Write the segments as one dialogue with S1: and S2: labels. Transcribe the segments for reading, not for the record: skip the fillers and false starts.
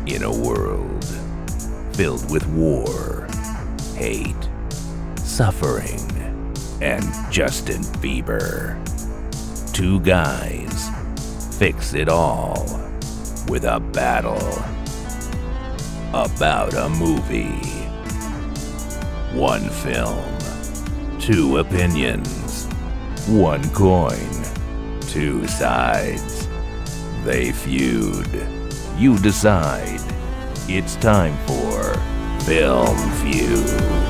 S1: In a world filled with war, hate, suffering, and Justin Bieber, two guys fix it all with a battle about a movie. One film, two opinions, one coin, two sides. They feud. You decide. It's time for Film Feud.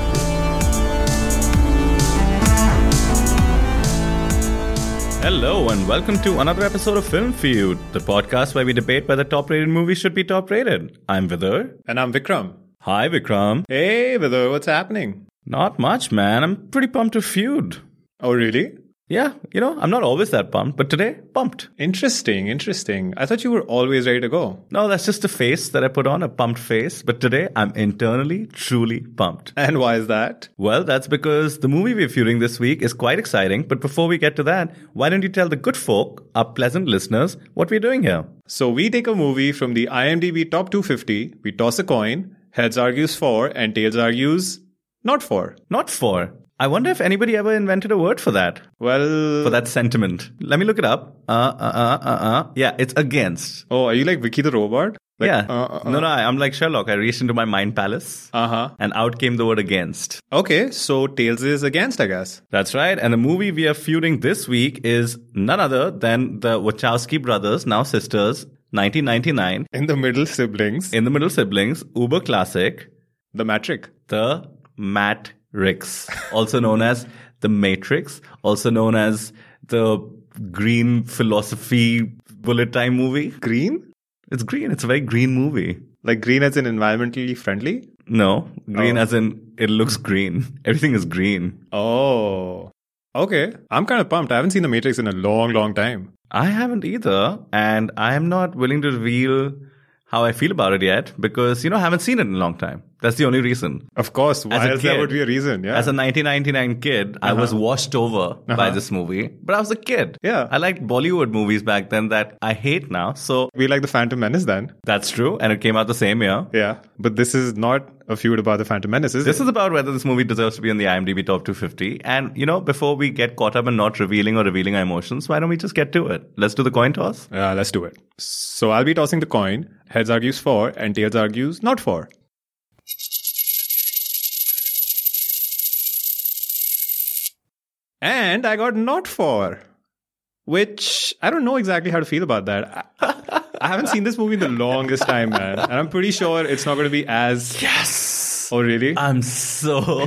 S2: Hello and welcome to another episode of Film Feud, the podcast where we debate whether top-rated movies should be top-rated. I'm Vidar.
S3: And I'm Vikram.
S2: Hi, Vikram.
S3: Hey, Vidar, what's happening?
S2: Not much, man. I'm pretty pumped to feud.
S3: Oh, really?
S2: Yeah, I'm not always that pumped, but today, pumped.
S3: Interesting. I thought you were always ready to go.
S2: No, that's just a face that I put on, a pumped face. But today, I'm internally, truly pumped.
S3: And why is that?
S2: Well, that's because the movie we're feuding this week is quite exciting. But before we get to that, why don't you tell the good folk, our pleasant listeners, what we're doing here?
S3: So we take a movie from the IMDb Top 250, we toss a coin, heads argues for, and tails argues not for.
S2: Not for. I wonder if anybody ever invented a word for that.
S3: Well...
S2: For that sentiment. Let me look it up. Yeah, it's against.
S3: Oh, are you like Vicky the Robot? Like,
S2: yeah. No, I'm like Sherlock. I reached into my mind palace. And out came the word against.
S3: Okay, so tails is against, I guess.
S2: That's right. And the movie we are feuding this week is none other than the Wachowski brothers, now sisters, 1999.
S3: In the Middle Siblings.
S2: Uber classic.
S3: The Matrix.
S2: The Matrix, also known as The Matrix, also known as the green philosophy bullet time movie.
S3: Green?
S2: It's green. It's a very green movie.
S3: Like green as in environmentally friendly?
S2: No, green as in it looks green. Everything is green.
S3: Oh, okay. I'm kind of pumped. I haven't seen The Matrix in a long, long time.
S2: I haven't either. And I am not willing to reveal how I feel about it yet because, I haven't seen it in a long time. That's the only reason.
S3: Of course. Why else that would be a reason? Yeah.
S2: As a 1999 kid, I was washed over by this movie. But I was a kid.
S3: Yeah.
S2: I liked Bollywood movies back then that I hate now. So
S3: we like The Phantom Menace then.
S2: That's true. And it came out the same year.
S3: Yeah. But this is not a feud about The Phantom Menace, is it?
S2: This is about whether this movie deserves to be on the IMDb Top 250. And, before we get caught up in not revealing our emotions, why don't we just get to it? Let's do the coin toss.
S3: Yeah, let's do it. So I'll be tossing the coin. Heads argues for and tails argues not for. And I got not for, which I don't know exactly how to feel about that. I haven't seen this movie in the longest time, man. And I'm pretty sure it's not going to be as...
S2: Yes!
S3: Oh, really?
S2: I'm so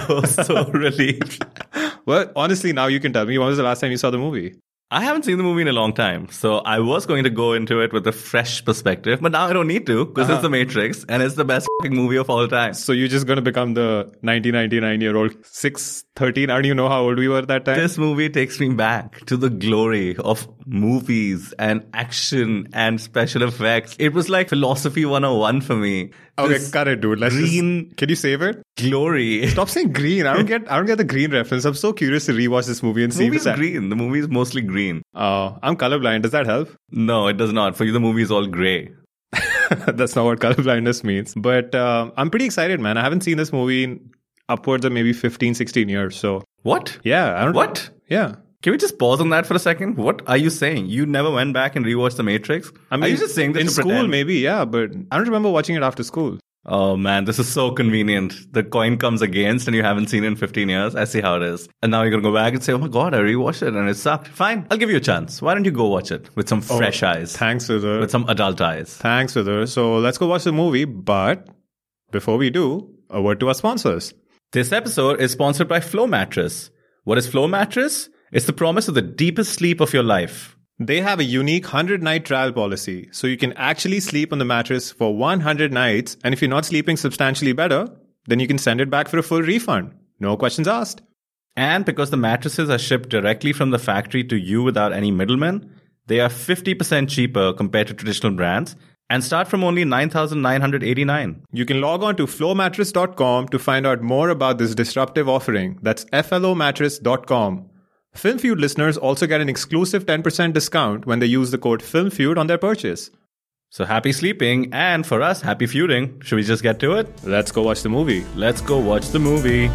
S2: relieved.
S3: Well, honestly, now you can tell me, when was the last time you saw the movie?
S2: I haven't seen the movie in a long time, so I was going to go into it with a fresh perspective, but now I don't need to because it's The Matrix and it's the best fucking movie of all time.
S3: So you're just going to become the 1999-year-old 13? I don't even know how old we were at that time.
S2: This movie takes me back to the glory of movies and action and special effects. It was like philosophy 101 for me.
S3: Okay, cut it, dude. Can you save it?
S2: Glory.
S3: Stop saying green. I don't get the green reference. I'm so curious to rewatch this movie and see.
S2: The movie's green. The movie is mostly green.
S3: Oh, I'm colorblind. Does that help?
S2: No, it does not. For you, the movie is all gray.
S3: That's not what colorblindness means. But I'm pretty excited, man. I haven't seen this movie in upwards of maybe 15, 16 years. So
S2: what?
S3: Yeah.
S2: What?
S3: Yeah.
S2: Can we just pause on that for a second? What are you saying? You never went back and rewatched The Matrix?
S3: I mean,
S2: are you just saying this
S3: in
S2: to
S3: school,
S2: pretend?
S3: maybe, yeah. But I don't remember watching it after school.
S2: Oh man, this is so convenient. The coin comes against and you haven't seen it in 15 years. I see how it is. And now you're going to go back and say, oh my God, I rewatched it and it sucked. Fine, I'll give you a chance. Why don't you go watch it with some fresh eyes?
S3: Thanks, Vidar.
S2: With some adult eyes.
S3: Thanks, Vidar. So let's go watch the movie. But before we do, a word to our sponsors.
S2: This episode is sponsored by Flow Mattress. What is Flow Mattress? It's the promise of the deepest sleep of your life.
S3: They have a unique 100-night trial policy, so you can actually sleep on the mattress for 100 nights, and if you're not sleeping substantially better, then you can send it back for a full refund. No questions asked.
S2: And because the mattresses are shipped directly from the factory to you without any middlemen, they are 50% cheaper compared to traditional brands and start from only $9,989.
S3: You can log on to flowmattress.com to find out more about this disruptive offering. That's flomattress.com. Film Feud listeners also get an exclusive 10% discount when they use the code FilmFeud on their purchase.
S2: So happy sleeping, and for us, happy feuding. Should we just get to it?
S3: Let's go watch the movie.
S2: Let's go watch the movie.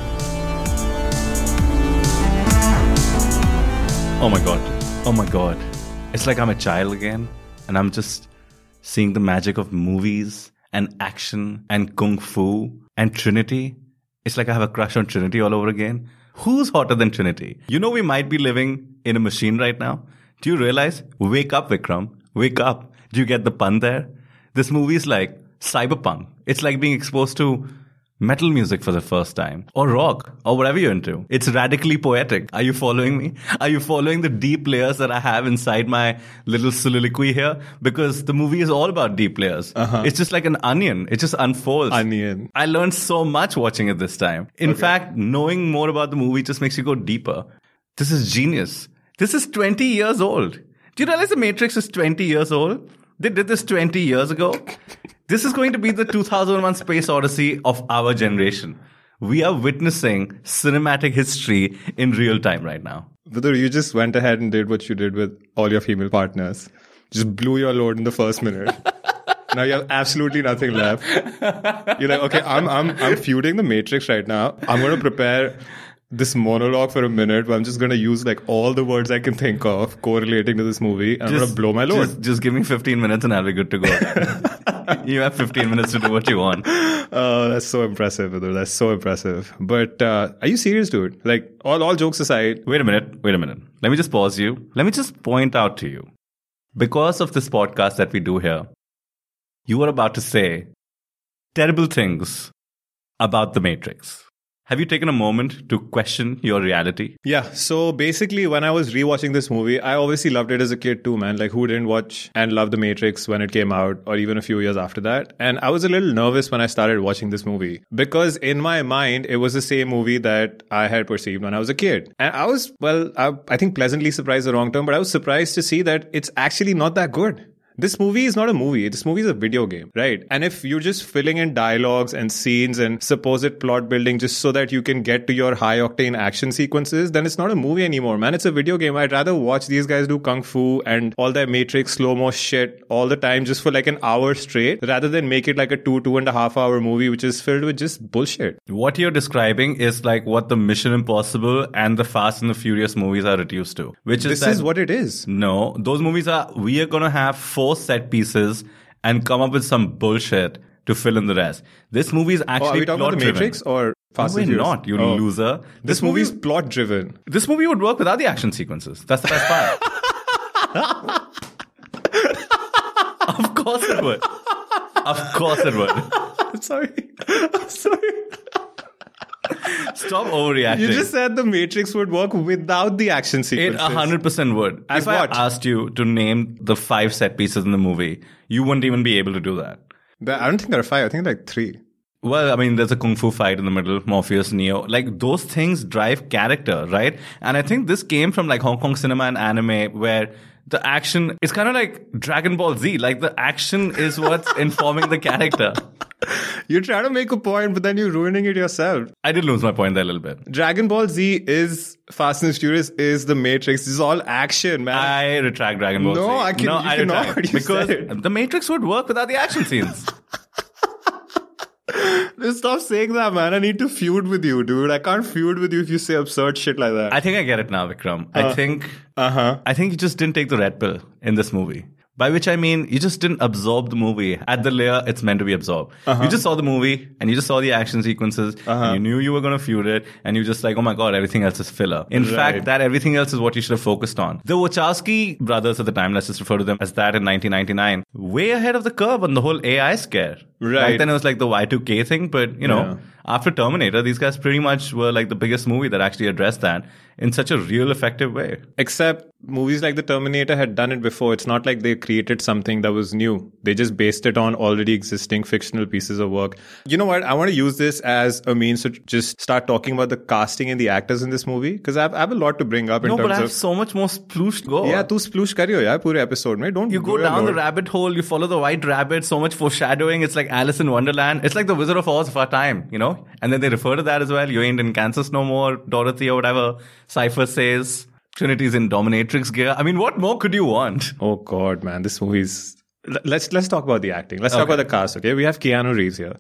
S2: Oh my god. Oh my god. It's like I'm a child again, and I'm just seeing the magic of movies and action and kung fu and Trinity. It's like I have a crush on Trinity all over again. Who's hotter than Trinity? You know we might be living in a machine right now. Do you realize? Wake up, Vikram. Wake up. Do you get the pun there? This movie is like cyberpunk. It's like being exposed to metal music for the first time, or rock, or whatever you're into. It's radically poetic. Are you following me? Are you following the deep layers that I have inside my little soliloquy here? Because the movie is all about deep layers. It's just like an onion. It just unfolds.
S3: Onion.
S2: I learned so much watching it this time. In fact, knowing more about the movie just makes you go deeper. This is genius. This is 20 years old. Do you realize The Matrix is 20 years old? They did this 20 years ago. This is going to be the 2001 Space Odyssey of our generation. We are witnessing cinematic history in real time right now.
S3: Vidur, you just went ahead and did what you did with all your female partners. Just blew your load in the first minute. Now you have absolutely nothing left. You're like, okay, I'm feuding The Matrix right now. I'm going to prepare this monologue for a minute where I'm just going to use like all the words I can think of correlating to this movie. And I'm going to blow my load.
S2: Just give me 15 minutes and I'll be good to go. You have 15 minutes to do what you want.
S3: Oh, that's so impressive, Vidur. That's so impressive. But are you serious, dude? Like, all jokes aside.
S2: Wait a minute. Let me just pause you. Let me just point out to you. Because of this podcast that we do here, you are about to say terrible things about The Matrix. Have you taken a moment to question your reality?
S3: Yeah. So basically, when I was rewatching this movie, I obviously loved it as a kid too, man. Like, who didn't watch and love The Matrix when it came out, or even a few years after that? And I was a little nervous when I started watching this movie because in my mind, it was the same movie that I had perceived when I was a kid. And I was, I think pleasantly surprised the wrong term, but I was surprised to see that it's actually not that good. This movie is not a movie. This movie is a video game, right? And if you're just filling in dialogues and scenes and supposed plot building just so that you can get to your high-octane action sequences, then it's not a movie anymore, man. It's a video game. I'd rather watch these guys do kung fu and all that Matrix slow-mo shit all the time just for like an hour straight rather than make it like a 2.5 hour movie which is filled with just bullshit.
S2: What you're describing is like what the Mission Impossible and the Fast and the Furious movies are reduced to.
S3: This is what it is.
S2: No, those movies are, we are going to have 4 set pieces and come up with some bullshit to fill in the rest. This movie is actually
S3: are we talking about The Matrix or Fast and Furious?
S2: Not, you loser.
S3: This movie is plot driven.
S2: This movie would work without the action sequences. That's the best part. Of course it would. Of course it would.
S3: I'm sorry.
S2: Stop overreacting.
S3: You just said The Matrix would work without the action sequences.
S2: It 100% would.
S3: As
S2: if
S3: what?
S2: I asked you to name the 5 set pieces in the movie, you wouldn't even be able to do that.
S3: I don't think there are 5. I think there are like 3.
S2: Well, I mean, there's a kung fu fight in the middle, Morpheus, Neo. Like, those things drive character, right? And I think this came from like Hong Kong cinema and anime where the action is kind of like Dragon Ball Z. Like, the action is what's informing the character.
S3: You're trying to make a point, but then you're ruining it yourself.
S2: I did lose my point there a little bit.
S3: Dragon Ball Z is Fast and Furious is The Matrix. This is all action, man.
S2: I retract Dragon Ball Z.
S3: I cannot.
S2: Retract. Because the Matrix would work without the action scenes.
S3: Just stop saying that, man. I need to feud with you, dude. I can't feud with you if you say absurd shit like that.
S2: I think I get it now, Vikram. I think you just didn't take the red pill in this movie. By which I mean, you just didn't absorb the movie at the layer it's meant to be absorbed. You just saw the movie and you just saw the action sequences. And you knew you were going to feud it. And you just like, oh my God, everything else is filler. In fact, that everything else is what you should have focused on. The Wachowski brothers at the time, let's just refer to them as that in 1999, way ahead of the curve on the whole AI scare.
S3: Right.
S2: Back then it was like the Y2K thing. But, you know, after Terminator, these guys pretty much were like the biggest movie that actually addressed that in such a real effective way.
S3: Except movies like The Terminator had done it before. It's not like they created something that was new. They just based it on already existing fictional pieces of work. You know what? I want to use this as a means to just start talking about the casting and the actors in this movie. Because I have a lot to bring up in terms of...
S2: No, but I have so much more sploosh to go.
S3: Yeah, tu sploosh kariyo, yeah, pure episode. Mein. Don't
S2: you go down the rabbit hole, you follow the white rabbit, so much foreshadowing. It's like Alice in Wonderland. It's like the Wizard of Oz of our time, you know? And then they refer to that as well. You ain't in Kansas no more, Dorothy or whatever Cypher says. Trinity's in dominatrix gear. I mean, what more could you want?
S3: Oh God, man. This movie's Let's talk about the acting. Let's talk about the cast, okay? We have Keanu Reeves here.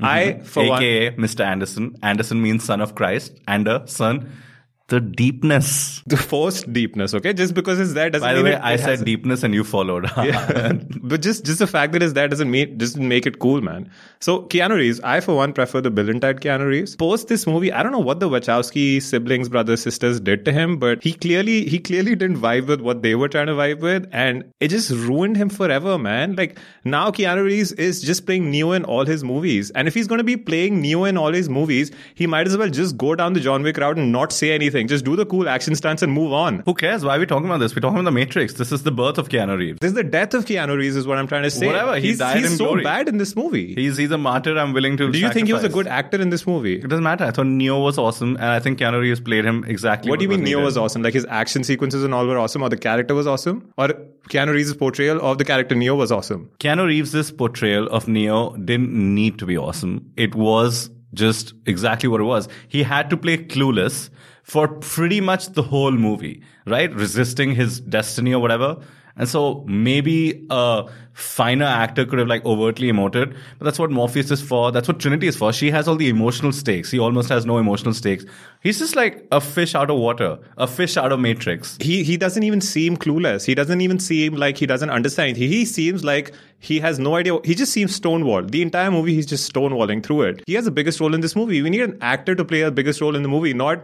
S2: AKA Mr. Anderson. Anderson means son of Christ. Anderson. The deepness.
S3: The forced deepness, okay? Just because it's there doesn't mean...
S2: By the way, I said deepness and you followed.
S3: Yeah. But just the fact that it's there doesn't make it cool, man. So Keanu Reeves, I for one prefer the Bill-and-Ted Keanu Reeves. Post this movie, I don't know what the Wachowski siblings, brothers, sisters did to him, but he clearly didn't vibe with what they were trying to vibe with, and it just ruined him forever, man. Like, now Keanu Reeves is just playing Neo in all his movies. And if he's going to be playing Neo in all his movies, he might as well just go down the John Wick route and not say anything. Just do the cool action stunts and move on.
S2: Who cares? Why are we talking about this? We're talking about The Matrix. This is the birth of Keanu Reeves.
S3: This is the death of Keanu Reeves is what I'm trying to say.
S2: Whatever. He's
S3: so
S2: glory.
S3: bad in this movie.
S2: He's a martyr I'm willing to
S3: Do you think he was a good actor in this movie?
S2: It doesn't matter. I thought Neo was awesome, and I think Keanu Reeves played him exactly
S3: what do you mean Neo was awesome? Like his action sequences and all were awesome, or the character was awesome? Or Keanu Reeves' portrayal of the character Neo was awesome?
S2: Keanu Reeves' portrayal of Neo didn't need to be awesome. It was just exactly what it was. He had to play clueless for pretty much the whole movie, right? Resisting his destiny or whatever. And so maybe a finer actor could have like overtly emoted, but that's what Morpheus is for. That's what Trinity is for. She has all the emotional stakes. He almost has no emotional stakes. He's just like a fish out of water, a fish out of Matrix.
S3: He doesn't even seem clueless. He doesn't even seem like he doesn't understand. He seems like he has no idea. He just seems stonewalled. The entire movie, he's just stonewalling through it. He has the biggest role in this movie. We need an actor to play a biggest role in the movie, not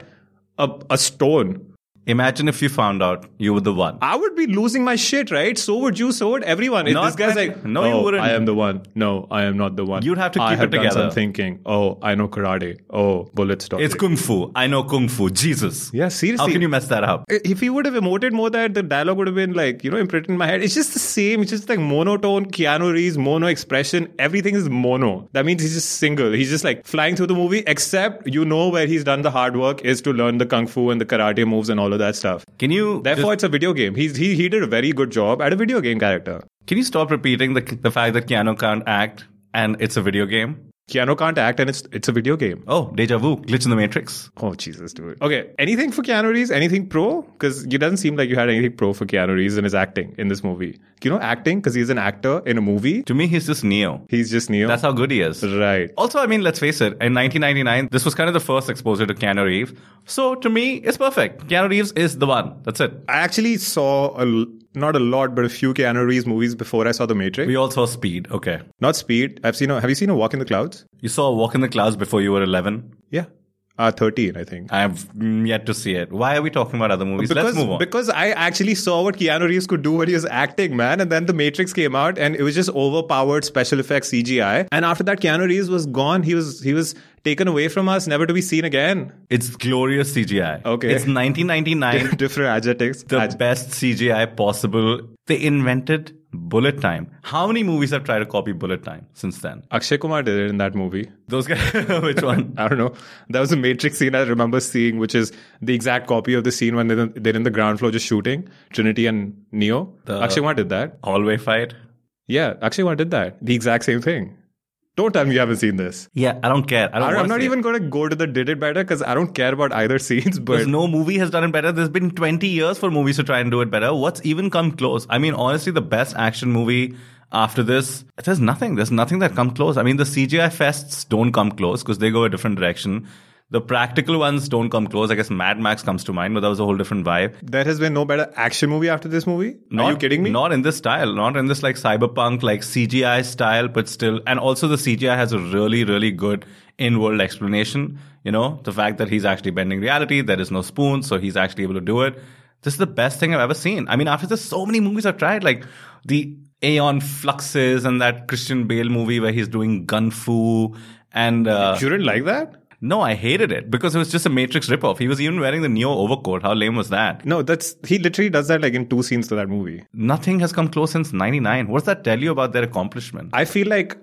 S3: a stone.
S2: Imagine if you found out you were the one.
S3: I would be losing my shit, right? So would you, so would everyone. If this guy's like,
S2: no, you wouldn't.
S3: I am the one. No, I am not the one.
S2: You'd have to keep
S3: I have
S2: it together.
S3: Done some thinking. Oh, I know karate. Oh, bullet stop.
S2: It's kung fu. I know kung fu. Jesus.
S3: Yeah, seriously.
S2: How can you mess that up?
S3: If he would have emoted more, that the dialogue would have been like, imprinted in my head. It's just the same. It's just like monotone Keanu Reeves, mono expression. Everything is mono. That means he's just single. He's just like flying through the movie, except where he's done the hard work is to learn the kung fu and the karate moves and all of that stuff. Therefore, it's a video game. He did a very good job at a video game character.
S2: Can you stop repeating the fact that Keanu can't act and it's a video game?
S3: Keanu can't act and it's a video game.
S2: Oh, deja vu. Glitch in the Matrix.
S3: Oh, Jesus, dude. Okay, anything for Keanu Reeves? Anything pro? Because it doesn't seem like you had anything pro for Keanu Reeves in his acting in this movie. Acting, because he's an actor in a movie.
S2: To me, he's just Neo.
S3: He's just Neo.
S2: That's how good he is.
S3: Right.
S2: Also, I mean, let's face it. In 1999, this was kind of the first exposure to Keanu Reeves. So, to me, it's perfect. Keanu Reeves is the one. That's it.
S3: I actually saw not a lot, but a few Keanu Reeves movies before I saw The Matrix.
S2: We all saw Speed. Okay.
S3: Not Speed. Have you seen A Walk in the Clouds?
S2: You saw A Walk in the Clouds before you were 11?
S3: Yeah. 13, I think.
S2: I've yet to see it. Why are we talking about other movies? Let's move on.
S3: Because I actually saw what Keanu Reeves could do when he was acting, man. And then The Matrix came out and it was just overpowered special effects CGI. And after that, Keanu Reeves was gone. He was taken away from us, never to be seen again.
S2: It's glorious CGI.
S3: Okay.
S2: It's 1999.
S3: Different adjectives.
S2: The best CGI possible. They invented bullet time. How many movies have tried to copy bullet time since then?
S3: Akshay Kumar did it in that movie.
S2: Those guys, which one?
S3: I don't know. That was a Matrix scene I remember seeing, which is the exact copy of the scene when they're in the ground floor just shooting. Trinity and Neo. Akshay Kumar did that.
S2: Hallway fight?
S3: Yeah, Akshay Kumar did that. The exact same thing. Don't tell me you haven't seen this.
S2: Yeah, I don't care.
S3: I'm not even going to go to the did it better because I don't care about either scenes. But
S2: because no movie has done it better. There's been 20 years for movies to try and do it better. What's even come close? I mean, honestly, the best action movie after this, there's nothing. There's nothing that come close. I mean, the CGI fests don't come close because they go a different direction. The practical ones don't come close. I guess Mad Max comes to mind, but that was a whole different vibe.
S3: There has been no better action movie after this movie? Are you kidding me?
S2: Not in this style. Not in this like cyberpunk, like CGI style, but still. And also the CGI has a really, really good in-world explanation. The fact that he's actually bending reality. There is no spoon, so he's actually able to do it. This is the best thing I've ever seen. I mean, after this, so many movies I've tried. Like the Aeon Fluxes and that Christian Bale movie where he's doing gun fu. And
S3: you didn't like that?
S2: No, I hated it because it was just a Matrix ripoff. He was even wearing the Neo overcoat. How lame was that?
S3: No, he literally does that like in 2 scenes to that movie.
S2: Nothing has come close since 99. What does that tell you about their accomplishment?
S3: I feel like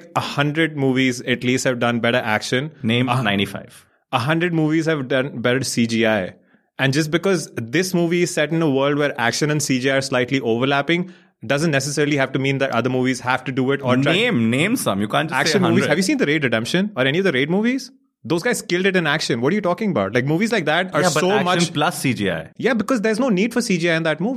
S3: 100 movies at least have done better action.
S2: Name 95.
S3: 100 movies have done better CGI. And just because this movie is set in a world where action and CGI are slightly overlapping doesn't necessarily have to mean that other movies have to do it. Or
S2: name some. You can't just
S3: action
S2: say 100.
S3: movies. Have you seen The Raid Redemption or any of the Raid movies? Those guys killed it in action. What are you talking about? Like movies like that are so much
S2: plus CGI.
S3: Yeah, because there's no need for CGI in that movie.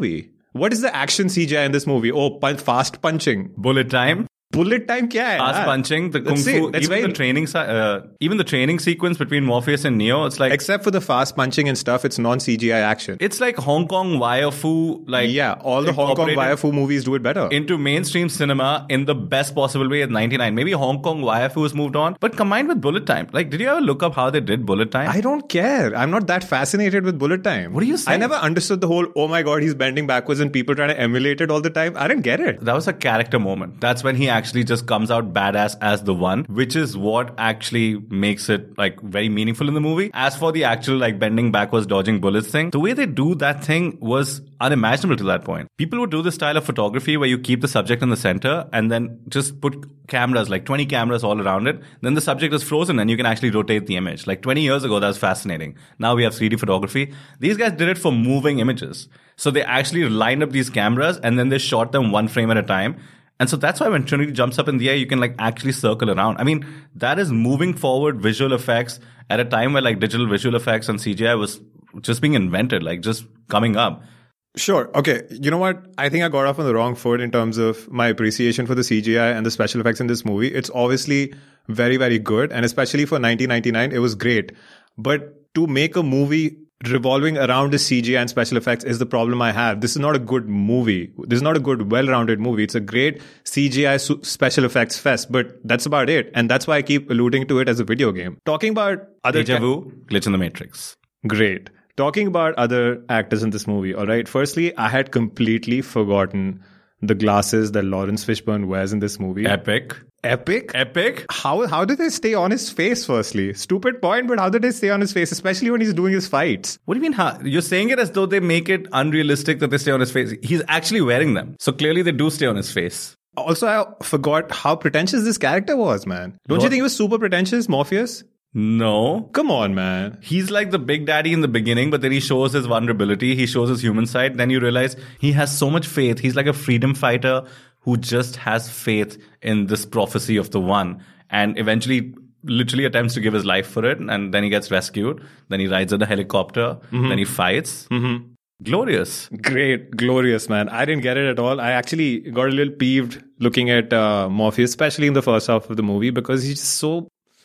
S3: What is the action CGI in this movie? Oh, fast punching.
S2: Bullet time.
S3: Bullet time kya hai?
S2: Fast punching, the kung fu, even the training sequence between Morpheus and Neo, it's like...
S3: Except for the fast punching and stuff, it's non-CGI action.
S2: It's like Hong Kong wire fu, like...
S3: Yeah, all the Hong Kong wire fu movies do it better.
S2: Into mainstream cinema in the best possible way at 99. Maybe Hong Kong wire fu has moved on, but combined with bullet time. Like, did you ever look up how they did bullet time?
S3: I don't care. I'm not that fascinated with bullet time.
S2: What are you saying?
S3: I never understood the whole, oh my god, he's bending backwards and people trying to emulate it all the time. I didn't get it.
S2: That was a character moment. That's when he actually just comes out badass as the one, which is what actually makes it like very meaningful in the movie. As for the actual like bending backwards, dodging bullets thing, the way they do that thing was unimaginable to that point. People would do this style of photography where you keep the subject in the center and then just put cameras, like 20 cameras all around it. Then the subject is frozen and you can actually rotate the image. Like 20 years ago, that was fascinating. Now we have 3D photography. These guys did it for moving images. So they actually lined up these cameras and then they shot them one frame at a time. And so that's why when Trinity jumps up in the air, you can like actually circle around. I mean, that is moving forward visual effects at a time where like digital visual effects and CGI was just being invented, like just coming up.
S3: Sure. Okay. You know what? I think I got off on the wrong foot in terms of my appreciation for the CGI and the special effects in this movie. It's obviously very, very good. And especially for 1999, it was great. But to make a movie revolving around the CGI and special effects is the problem I have. This is not a good movie. This is not a good, well-rounded movie. It's a great CGI special effects fest, but that's about it. And that's why I keep alluding to it as a video game. Talking about other...
S2: Deja vu, glitch in the Matrix.
S3: Great. Talking about other actors in this movie, all right? Firstly, I had completely forgotten the glasses that Lawrence Fishburne wears in this movie.
S2: Epic.
S3: How did they stay on his face, firstly? Stupid point, but how did they stay on his face, especially when he's doing his fights?
S2: What do you mean? You're saying it as though they make it unrealistic that they stay on his face. He's actually wearing them. So clearly they do stay on his face.
S3: Also, I forgot how pretentious this character was, man. Don't you think he was super pretentious, Morpheus?
S2: No.
S3: Come on, man.
S2: He's like the big daddy in the beginning, but then he shows his vulnerability. He shows his human side. Then you realize he has so much faith. He's like a freedom fighter who just has faith in this prophecy of the one and eventually literally attempts to give his life for it. And then he gets rescued. Then he rides in the helicopter. Then he fights. Glorious.
S3: Great. Glorious, man. I didn't get it at all. I actually got a little peeved looking at Morpheus, especially in the first half of the movie, because he's just so...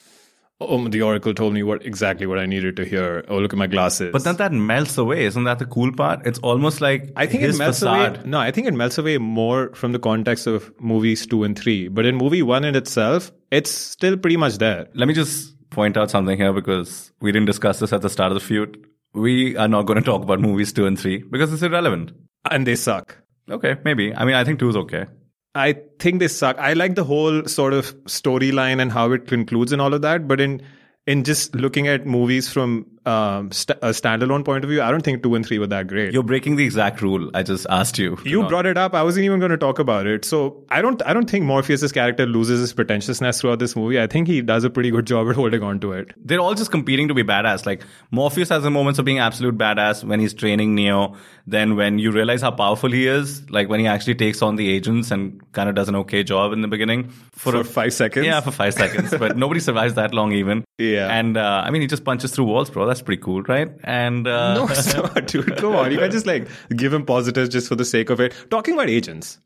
S3: Oh, the Oracle told me exactly what I needed to hear. Oh, look at my glasses.
S2: But then that melts away. Isn't that the cool part? It's almost like
S3: I think
S2: his
S3: it melts
S2: facade.
S3: away. No, I think it melts away more from the context of movies 2 and 3. But in movie 1 in itself, it's still pretty much there.
S2: Let me just point out something here because we didn't discuss this at the start of the feud. We are not going to talk about movies 2 and 3 because it's irrelevant.
S3: And they suck.
S2: Okay, maybe. I mean, I think 2 is okay.
S3: I think they suck. I like the whole sort of storyline and how it concludes and all of that. But in just looking at movies from a standalone point of view, I don't think 2 and 3 were that great.
S2: You're breaking the exact rule I just asked you.
S3: You brought it up. I wasn't even going to talk about it. So I don't think Morpheus's character loses his pretentiousness throughout this movie. I think he does a pretty good job at holding on to it.
S2: They're all just competing to be badass. Like Morpheus has the moments of being absolute badass when he's training Neo. Then when you realize how powerful he is, like when he actually takes on the agents and kind of does an okay job in the beginning.
S3: For 5 seconds?
S2: Yeah, for 5 seconds. But nobody survives that long even.
S3: Yeah.
S2: And I mean, he just punches through walls, bro. That's pretty cool, right? And
S3: no, it's not, dude. Come on. You can't just like give him positives just for the sake of it. Talking about agents.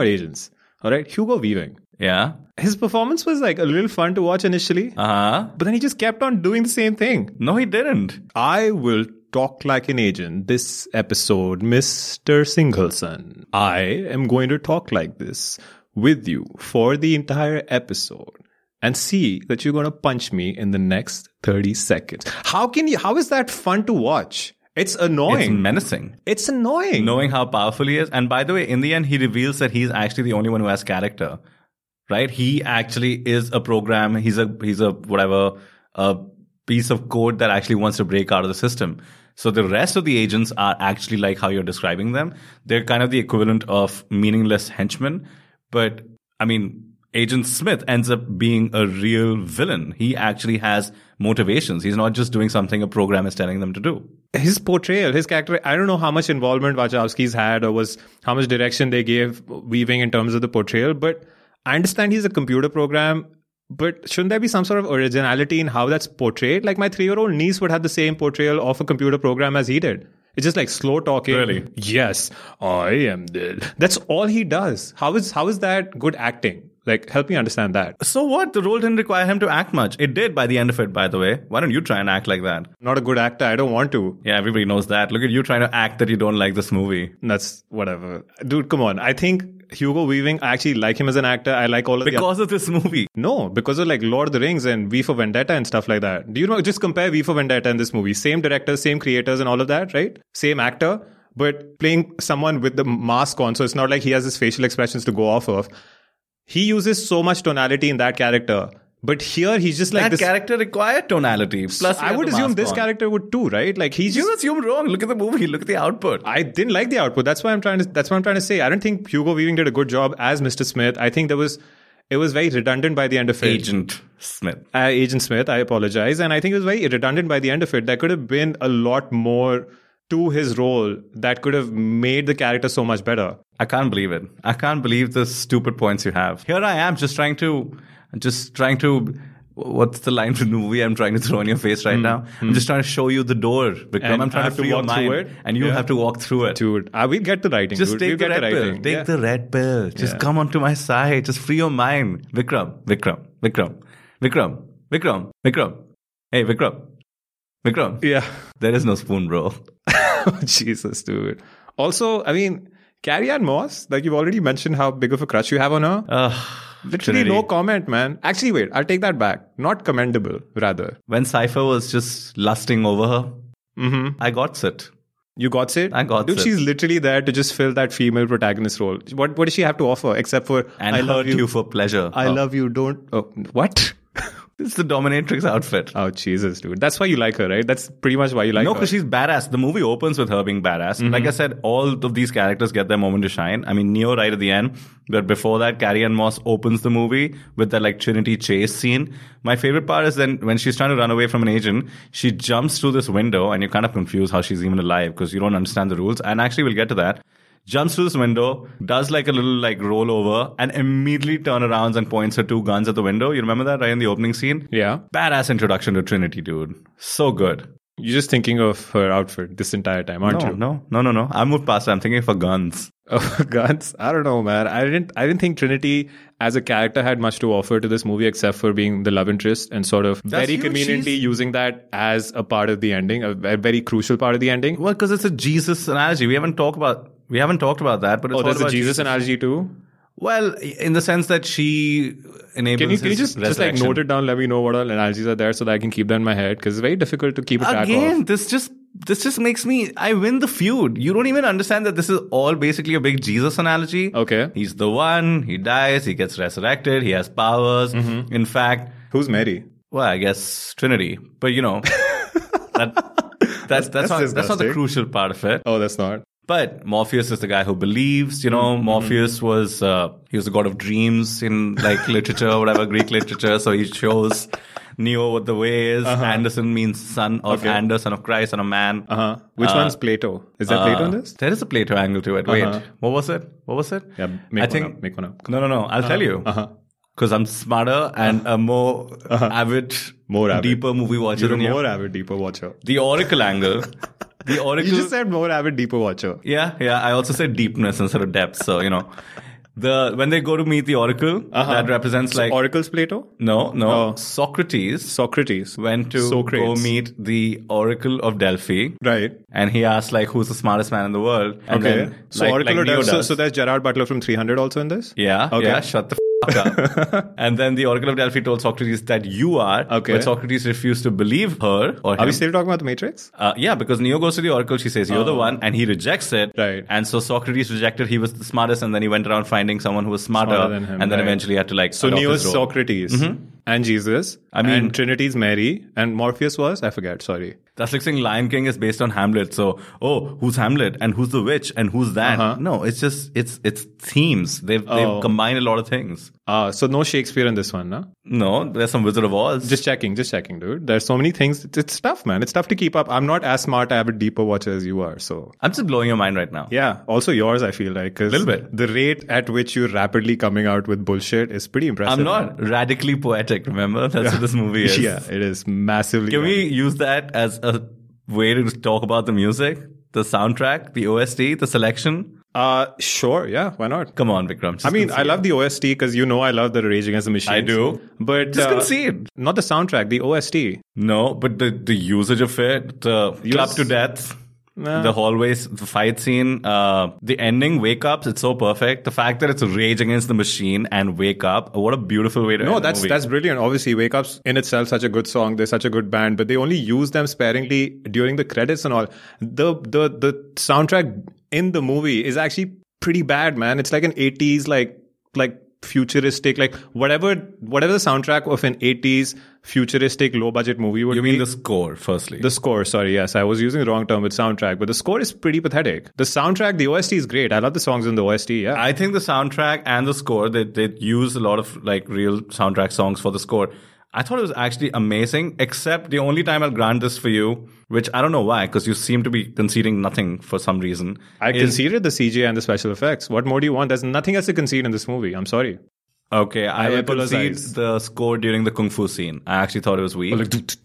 S3: All right. Hugo Weaving.
S2: Yeah.
S3: His performance was like a little fun to watch initially. But then he just kept on doing the same thing.
S2: No, he didn't.
S3: I will talk like an agent this episode, Mr. Singleton. I am going to talk like this with you for the entire episode and see that you're going to punch me in the next 30 seconds. How is that fun to watch? It's annoying.
S2: It's menacing.
S3: It's annoying.
S2: Knowing how powerful he is. And by the way, in the end, he reveals that he's actually the only one who has character. Right? He actually is a program. He's a piece of code that actually wants to break out of the system. So the rest of the agents are actually like how you're describing them. They're kind of the equivalent of meaningless henchmen. But, I mean, Agent Smith ends up being a real villain. He actually has motivations. He's not just doing something a program is telling them to do.
S3: His portrayal, his character, I don't know how much involvement Wachowski's had or how much direction they gave Weaving in terms of the portrayal, but I understand he's a computer program. But shouldn't there be some sort of originality in how that's portrayed? Like my 3-year-old niece would have the same portrayal of a computer program as he did. It's just like slow talking.
S2: Really?
S3: Yes, I am the. That's all he does. How is that good acting? Like, help me understand that.
S2: So what? The role didn't require him to act much. It did by the end of it, by the way. Why don't you try and act like that?
S3: Not a good actor. I don't want to.
S2: Yeah, everybody knows that. Look at you trying to act that you don't like this movie.
S3: That's whatever. Dude, come on. I think Hugo Weaving, I actually like him as an actor. I like all of
S2: Because of this movie.
S3: No, because of like Lord of the Rings and V for Vendetta and stuff like that. Do you know, just compare V for Vendetta and this movie. Same directors, same creators and all of that, right? Same actor, but playing someone with the mask on. So it's not like he has his facial expressions to go off of. He uses so much tonality in that character. But here he's just like
S2: that
S3: this.
S2: character required tonality. Plus,
S3: I would assume this character would too, right? Like he's just.
S2: You assume wrong. Look at the movie. Look at the output.
S3: I didn't like the output. That's what I'm trying to say. I don't think Hugo Weaving did a good job as Mr. Smith. I think it was very redundant by the end of it.
S2: Agent Smith.
S3: Agent Smith, I apologize. And I think it was very redundant by the end of it. There could have been a lot more to his role that could have made the character so much better.
S2: I can't believe it. I can't believe the stupid points you have. Here I am just trying to, what's the line from the movie I'm trying to throw in your face right now? I'm just trying to show you the door, Vikram.
S3: And
S2: I'm trying to free your mind. And you have to walk through it.
S3: Dude, we'll get the writing.
S2: Just take
S3: the
S2: red pill. Take the red pill. Just come onto my side. Just free your mind. Vikram. Hey, Vikram.
S3: Yeah.
S2: There is no spoon, bro.
S3: Oh, Jesus, dude. Also, I mean, Carrie-Anne Moss, like you've already mentioned how big of a crush you have on her. Literally no comment, man. Actually, wait, I'll take that back. Not commendable, rather.
S2: When Cypher was just lusting over her, I got it.
S3: You got it?
S2: I got it.
S3: Dude, she's literally there to just fill that female protagonist role. What does she have to offer except for
S2: and I hurt you for pleasure?
S3: I love you, don't... Oh, what?
S2: It's the dominatrix outfit.
S3: Oh, Jesus, dude. That's why you like her, right? That's pretty much why you like her.
S2: No, because she's badass. The movie opens with her being badass. Like I said, all of these characters get their moment to shine. I mean, Neo right at the end. But before that, Carrie-Anne Moss opens the movie with that like Trinity chase scene. My favorite part is then when she's trying to run away from an agent, she jumps through this window and you're kind of confused how she's even alive because you don't understand the rules. And actually, we'll get to that. Jumps through this window, does like a little like rollover, and immediately turns around and points her two guns at the window. You remember that right in the opening scene?
S3: Yeah.
S2: Badass introduction to Trinity, dude. So good.
S3: You're just thinking of her outfit this entire time, aren't you?
S2: No. I moved past it. I'm thinking of her guns.
S3: Oh, guns? I don't know, man. I didn't think Trinity as a character had much to offer to this movie except for being the love interest and sort of very conveniently using that as a part of the ending, a very crucial part of the ending.
S2: Well, because it's a Jesus analogy. We haven't talked about that, but it's all
S3: there's
S2: about
S3: a Jesus analogy too?
S2: Well, in the sense that she enables
S3: Can you just like note it down? Let me know what all analogies are there so that I can keep that in my head because it's very difficult to keep a track of.
S2: Again, this just makes me... I win the feud. You don't even understand that this is all basically a big Jesus analogy.
S3: Okay.
S2: He's the one. He dies. He gets resurrected. He has powers. In fact...
S3: Who's Mary?
S2: Well, I guess Trinity. But, you know... that's not the crucial part of it.
S3: Oh, that's not.
S2: But Morpheus is the guy who believes, Morpheus was, he was the god of dreams in like literature, or whatever, Greek literature. So he shows Neo what the way is. Anderson means son of Ander, son of Christ, son of man.
S3: Which one's Plato? Is there Plato in this?
S2: There is a Plato angle to it. Wait, what was it?
S3: Yeah, make one up.
S2: No. I'll tell you. Because I'm smarter and a more avid, deeper movie watcher than you.
S3: You're a more avid, deeper watcher.
S2: The Oracle angle. The Oracle.
S3: You just said more avid, deeper watcher.
S2: Yeah. I also said deepness instead of depth. So, when they go to meet the Oracle, that represents like...
S3: Oracle's Plato?
S2: No.
S3: Oh.
S2: Socrates went to go meet the Oracle of Delphi.
S3: Right.
S2: And he asked like, who's the smartest man in the world? And
S3: then, so Oracle of Delphi. So there's Gerard Butler from 300 also in this?
S2: Yeah.
S3: Okay.
S2: Yeah. Shut the up. And then the Oracle of Delphi told Socrates that you are.
S3: Okay.
S2: But Socrates refused to believe her or him.
S3: Are we still talking about the Matrix?
S2: Yeah, because Neo goes to the Oracle. She says, you're the one. And he rejects it.
S3: Right.
S2: And so Socrates rejected. He was the smartest. And then he went around finding someone who was smarter
S3: than him.
S2: And then eventually had to like...
S3: So Neo is Socrates and Jesus. And Trinity's Mary. And Morpheus was? I forget. Sorry.
S2: That's like saying Lion King is based on Hamlet. So, who's Hamlet? And who's the witch? And who's that? No, it's just, it's themes. They've combined a lot of things.
S3: So no Shakespeare in this one, no?
S2: No, there's some Wizard of Oz.
S3: Just checking, dude. There's so many things. It's tough, man. It's tough to keep up. I'm not as smart, I have a deeper watcher as you are, so.
S2: I'm just blowing your mind right now.
S3: Yeah. Also yours, I feel like.
S2: A little bit.
S3: The rate at which you're rapidly coming out with bullshit is pretty impressive.
S2: I'm not radically poetic, remember? That's what this movie is.
S3: Yeah, it is massively.
S2: Can we use that as a way to talk about the music? the soundtrack, the OST, the selection?
S3: Sure, yeah, why not?
S2: Come on, Vikram. Just
S3: I mean, I
S2: concede.
S3: love the OST because you know I love the Rage Against the Machine.
S2: I do.
S3: But
S2: Just concede.
S3: not the soundtrack, the OST.
S2: No, but the usage of it, the club to death, the hallways, the fight scene, the ending, Wake Ups, it's so perfect. The fact that it's Rage Against the Machine and Wake Up, what a beautiful way to end the movie.
S3: That's brilliant. Obviously, Wake Up's in itself such a good song. They're such a good band, but they only use them sparingly during the credits and all. The soundtrack in the movie is actually pretty bad, man. It's like an 80s like futuristic, like whatever the soundtrack of an 80s futuristic low budget movie would
S2: You
S3: be.
S2: mean the score, firstly?
S3: The score, sorry, yes, I was using the wrong term with soundtrack, but the score is pretty pathetic. The soundtrack, the OST is great. I love the songs in the OST, yeah.
S2: I think the soundtrack and the score, they use a lot of like real soundtrack songs for the score. I thought it was actually amazing, except the only time I'll grant this for you, which I don't know why, because you seem to be conceding nothing for some reason.
S3: I conceded the CGI and the special effects. What more do you want? There's nothing else to concede in this movie. I'm sorry.
S2: Okay, I will concede
S3: apologize.
S2: the score during the Kung Fu scene. I actually thought it was weak.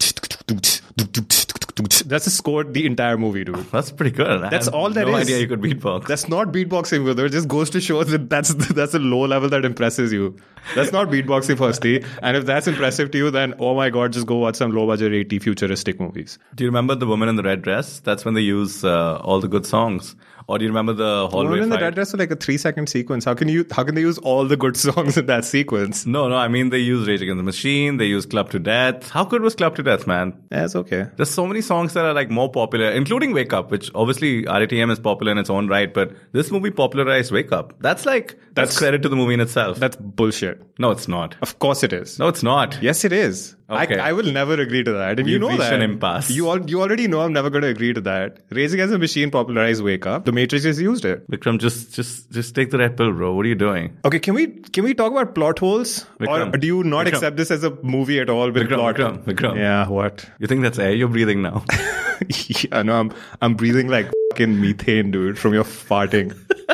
S3: That's the score the entire movie, dude.
S2: That's pretty good.
S3: That's all there
S2: no
S3: is.
S2: idea you could beatbox.
S3: That's not beatboxing, brother. It just goes to show that that's a low level that impresses you. That's not beatboxing, firstly. And if that's impressive to you, then oh my god, just go watch some low budget 80 futuristic movies.
S2: Do you remember the woman in the red dress? That's when they use all the good songs. Or do you remember the hallway
S3: Women in the
S2: fight?
S3: Red Dress are like a 3-second sequence. How can they use all the good songs in that sequence?
S2: No, I mean they use Rage Against the Machine. They use Club to Death. How good was Club to Death, man?
S3: Yeah, it's okay.
S2: There's so many songs that are like more popular, including Wake Up, which obviously RATM is popular in its own right, but this movie popularized Wake Up. That's credit to the movie in itself.
S3: That's bullshit.
S2: No, it's not.
S3: Of course it is.
S2: No, it's not.
S3: Yes, it is.
S2: Okay.
S3: I will never agree to that. And you know
S2: reached
S3: that.
S2: an impasse.
S3: You already know I'm never going to agree to that. Rage Against the Machine popularized Wake Up. The Matrix just used it.
S2: Vikram, just take the red pill, bro. What are you doing?
S3: Okay, can we talk about plot holes?
S2: Vikram.
S3: Or do you not
S2: Vikram.
S3: accept this as a movie at all with plot?
S2: Vikram.
S3: Yeah, what?
S2: You think that's air you're breathing now?
S3: Yeah, no, I'm breathing like fucking methane, dude, from your farting.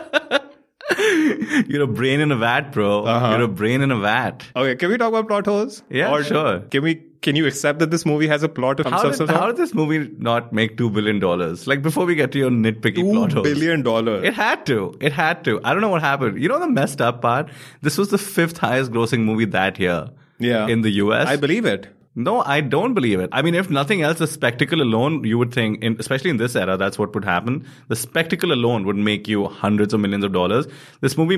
S2: You're a brain in a vat, bro. You're a brain in a vat.
S3: Okay, can we talk about plot holes?
S2: Yeah, sure.
S3: Can you accept that this movie has a plot of
S2: How did this movie not make $2 billion? Like, before we get to your nitpicky plot
S3: $2
S2: holes.
S3: billion?
S2: It had to. I don't know what happened. You know the messed up part? This was the 5th highest grossing movie that year.
S3: Yeah.
S2: In the US.
S3: I believe it.
S2: No, I don't believe it. I mean, if nothing else, the spectacle alone, you would think, especially in this era, that's what would happen. The spectacle alone would make you hundreds of millions of dollars. This movie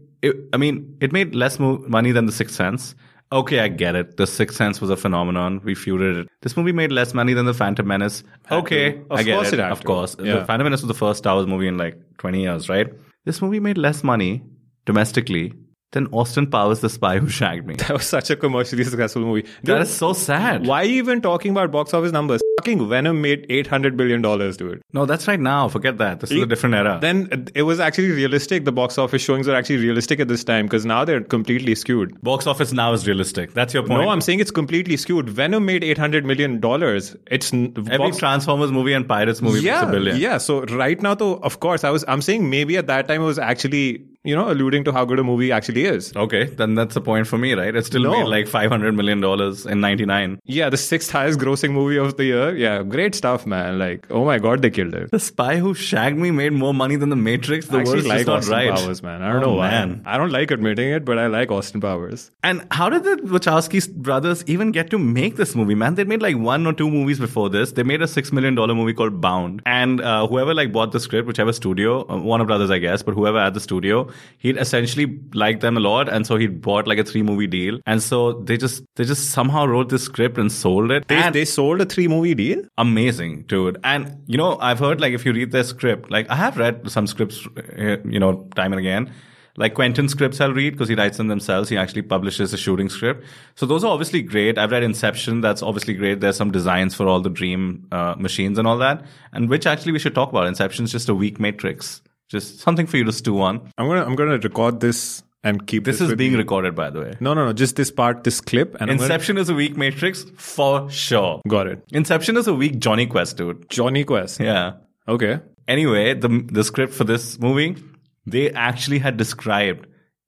S2: it made less money than The Sixth Sense. Okay, I get it. The Sixth Sense was a phenomenon. We feuded it. This movie made less money than The Phantom Menace. Okay, I get it. Of course.
S3: Yeah.
S2: The Phantom Menace was the first Star Wars movie in like 20 years, right? This movie made less money domestically than Austin Powers' The Spy Who Shagged Me.
S3: That was such a commercially successful movie.
S2: That is so sad.
S3: Why are you even talking about box office numbers? Fucking Venom made $800 billion, dude.
S2: No, that's right now. Forget that. This is a different era.
S3: Then it was actually realistic. The box office showings were actually realistic at this time because now they're completely skewed.
S2: Box office now is realistic. That's your point.
S3: No, I'm saying it's completely skewed. Venom made $800 million. It's
S2: every Transformers movie and Pirates movie makes $1 billion.
S3: Yeah. So right now, though, of course, I'm saying maybe at that time it was actually, alluding to how good a movie actually is.
S2: Okay, then that's a point for me, right? It still made like $500 million in 99.
S3: Yeah, the 6th highest grossing movie of the year. Yeah, great stuff, man. Like, oh my god, they killed it.
S2: The Spy Who Shagged Me made more money than The Matrix. The
S3: I
S2: word's
S3: like
S2: just not
S3: Austin
S2: right.
S3: Powers, man. I don't know why.
S2: Man.
S3: I don't like admitting it, but I like Austin Powers.
S2: And how did the Wachowski brothers even get to make this movie, man? They made like 1 or 2 movies before this. They made a $6 million movie called Bound. And whoever bought the script, whichever studio, Warner Brothers, I guess, but whoever had the studio, he'd essentially liked them a lot. And so he bought like a 3-movie deal. And so they just somehow wrote this script and sold it.
S3: They sold a 3-movie deal?
S2: Amazing, dude. And, I've heard if you read their script, I have read some scripts, time and again. Like Quentin's scripts I'll read because he writes them themselves. He actually publishes a shooting script. So those are obviously great. I've read Inception. That's obviously great. There's some designs for all the dream machines and all that. And which actually we should talk about. Inception's just a weak Matrix. Just something for you to stew on.
S3: I'm gonna record this and keep
S2: this is being recorded, by the way.
S3: No. Just this part, this clip. And
S2: Inception is a weak Matrix for sure.
S3: Got it.
S2: Inception is a weak Johnny Quest, dude.
S3: Johnny Quest.
S2: Yeah.
S3: Okay.
S2: Anyway, the script for this movie, they actually had described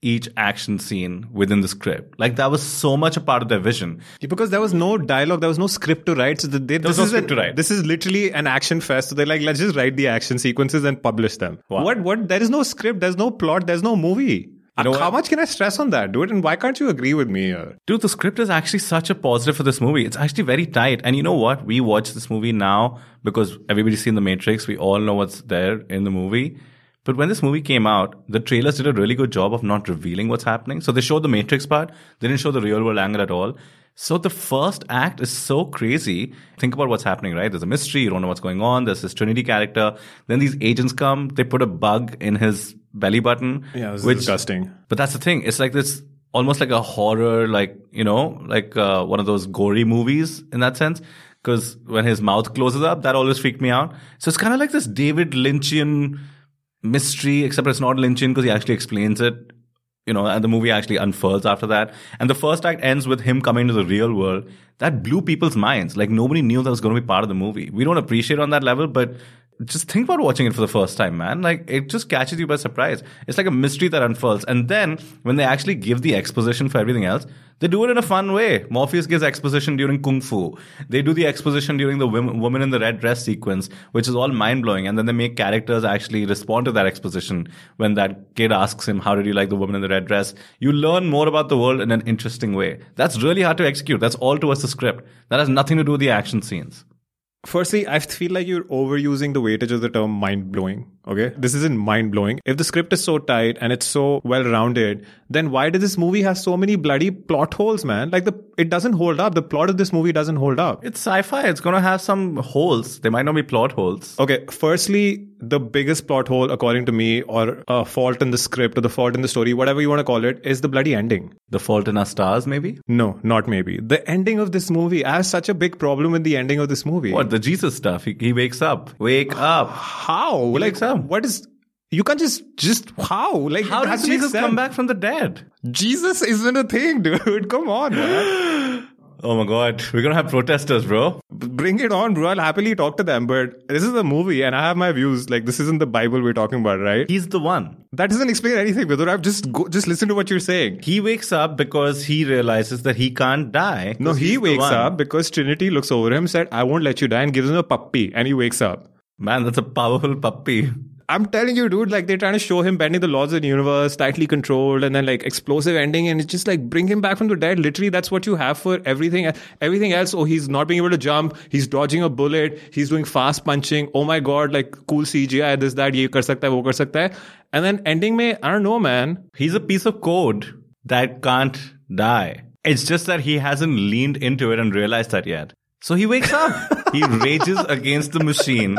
S2: each action scene within the script. Like, that was so much a part of their vision.
S3: Because there was no dialogue, there was no script to write. So there
S2: was no script to write.
S3: This is literally an action fest. So they're like, let's just write the action sequences and publish them.
S2: Wow.
S3: What? There is no script, there's no plot, there's no movie. How much can I stress on that, dude? And why can't you agree with me here?
S2: Dude, the script is actually such a positive for this movie. It's actually very tight. And you know what? We watch this movie now because everybody's seen The Matrix. We all know what's there in the movie. But when this movie came out, the trailers did a really good job of not revealing what's happening. So they showed the Matrix part. They didn't show the real world angle at all. So the first act is so crazy. Think about what's happening, right? There's a mystery. You don't know what's going on. There's this Trinity character. Then these agents come. They put a bug in his belly button.
S3: Yeah, it was disgusting.
S2: But that's the thing. It's like this, almost like a horror, like, you know, like one of those gory movies in that sense. Because when his mouth closes up, that always freaked me out. So it's kind of like this David Lynchian mystery, except it's not Lynchian because he actually explains it, you know, and the movie actually unfurls after that. And the first act ends with him coming to the real world. That blew people's minds. Like, nobody knew that was going to be part of the movie. We don't appreciate it on that level, but just think about watching it for the first time, man. Like, it just catches you by surprise. It's like a mystery that unfurls. And then when they actually give the exposition for everything else, they do it in a fun way. Morpheus gives exposition during Kung Fu. They do the exposition during the woman in the red dress sequence, which is all mind-blowing. And then they make characters actually respond to that exposition. When that kid asks him, how did you like the woman in the red dress? You learn more about the world in an interesting way. That's really hard to execute. That's all towards the script. That has nothing to do with the action scenes.
S3: Firstly, I feel like you're overusing the weightage of the term mind-blowing. Okay? This isn't mind-blowing. If the script is so tight and it's so well-rounded, then why did this movie have so many bloody plot holes, man? Like, it doesn't hold up. The plot of this movie doesn't hold up.
S2: It's sci-fi. It's going to have some holes. They might not be plot holes.
S3: Okay, firstly, the biggest plot hole, according to me, or a fault in the script or the fault in the story, whatever you want to call it, is the bloody ending.
S2: The Fault in Our Stars, maybe?
S3: No, not maybe. The ending of this movie. I have such a big problem with the ending of this movie.
S2: What? The Jesus stuff. He wakes up. Wake up.
S3: How?
S2: He wakes up.
S3: What is... You can't just how? Like,
S2: how does Jesus come back from the dead?
S3: Jesus isn't a thing, dude. Come on, man.
S2: Oh my God. We're going to have protesters, bro.
S3: Bring it on, bro. I'll happily talk to them. But this is a movie and I have my views. Like, this isn't the Bible we're talking about, right?
S2: He's the one.
S3: That doesn't explain anything, Vidur. I've just listen to what you're saying.
S2: He wakes up because he realizes that he can't die.
S3: No, he wakes up because Trinity looks over him, said, I won't let you die, and gives him a puppy. And he wakes up.
S2: Man, that's a powerful puppy.
S3: I'm telling you, dude, like, they're trying to show him bending the laws of the universe, tightly controlled, and then, like, explosive ending, and it's just like, bring him back from the dead. Literally, that's what you have for everything. Everything else, oh, he's not being able to jump, he's dodging a bullet, he's doing fast punching, oh my God, like, cool CGI, this, that, ye kar sakta hai, wo kar sakta hai. And then ending mein, I don't know, man.
S2: He's a piece of code that can't die. It's just that he hasn't leaned into it and realized that yet. So he wakes up. He rages against the machine.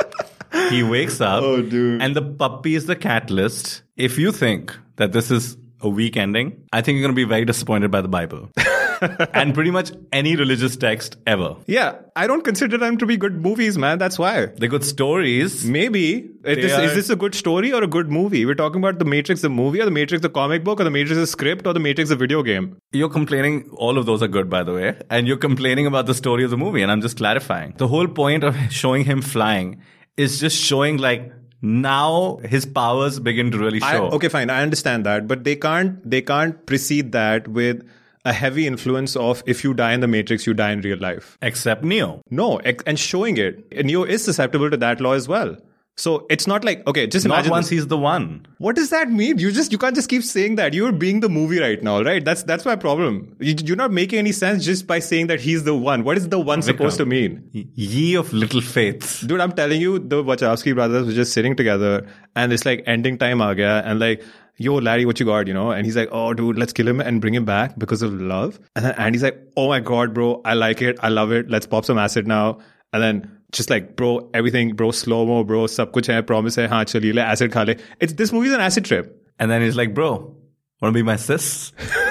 S2: He wakes up, and the puppy is the catalyst. If you think that this is a weak ending, I think you're going to be very disappointed by the Bible. And pretty much any religious text ever.
S3: Yeah, I don't consider them to be good movies, man. That's why.
S2: They're good stories.
S3: Maybe. Is this a good story or a good movie? We're talking about The Matrix, the movie, or The Matrix, the comic book, or The Matrix, the script, or The Matrix, the video game?
S2: You're complaining, all of those are good, by the way. And you're complaining about the story of the movie, and I'm just clarifying. The whole point of showing him flying is just showing, like, now his powers begin to really show.
S3: Okay, fine. I understand that. But they can't precede that with a heavy influence of if you die in the Matrix, you die in real life.
S2: Except Neo.
S3: No, and showing it. Neo is susceptible to that law as well. So it's not like, okay, just imagine.
S2: Not once he's the one.
S3: What does that mean? You can't just keep saying that. You're being the movie right now, right? That's my problem. You're not making any sense just by saying that he's the one. What is the one supposed to mean?
S2: Ye of little faiths.
S3: Dude, I'm telling you, the Wachowski brothers were just sitting together and it's like ending time aa gaya and like, yo, Larry, what you got, you know? And he's like, oh, dude, let's kill him and bring him back because of love. And then Andy's like, oh my God, bro, I like it. I love it. Let's pop some acid now. And then just like, bro, everything, bro, slow-mo, bro, sab kuch hai, promise hai, haan, chaliye, le, acid kha le. This movie's an acid trip.
S2: And then he's like, bro, wanna be my sis?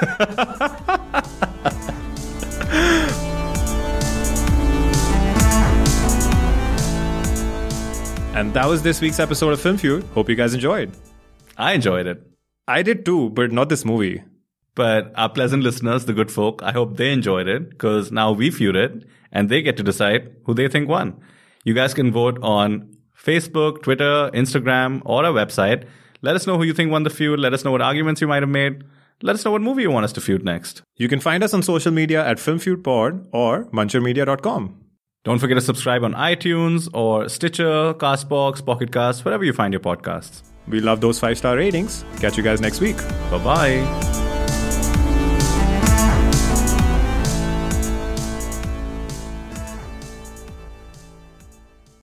S3: And that was this week's episode of Film Feud. Hope you guys enjoyed.
S2: I enjoyed it.
S3: I did too, but not this movie.
S2: But our pleasant listeners, the good folk, I hope they enjoyed it because now we viewed it and they get to decide who they think won. You guys can vote on Facebook, Twitter, Instagram, or our website. Let us know who you think won the feud. Let us know what arguments you might have made. Let us know what movie you want us to feud next.
S3: You can find us on social media at FilmFeudPod or munchermedia.com.
S2: Don't forget to subscribe on iTunes or Stitcher, CastBox, Pocket Cast, wherever you find your podcasts.
S3: We love those 5-star ratings. Catch you guys next week.
S2: Bye-bye.